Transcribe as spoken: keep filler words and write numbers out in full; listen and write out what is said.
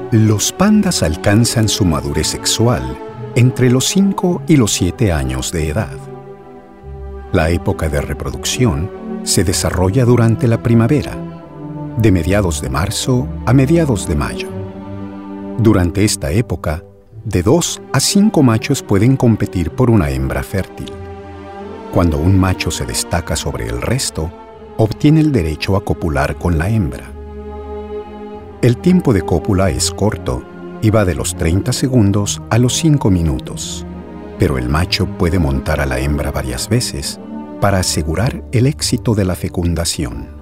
Los pandas alcanzan su madurez sexual entre los cinco y los siete años de edad. La época de reproducción se desarrolla durante la primavera, de mediados de marzo a mediados de mayo. Durante esta época, de dos a cinco machos pueden competir por una hembra fértil. Cuando un macho se destaca sobre el resto, obtiene el derecho a copular con la hembra. El tiempo de cópula es corto y va de los treinta segundos a los cinco minutos, pero el macho puede montar a la hembra varias veces para asegurar el éxito de la fecundación.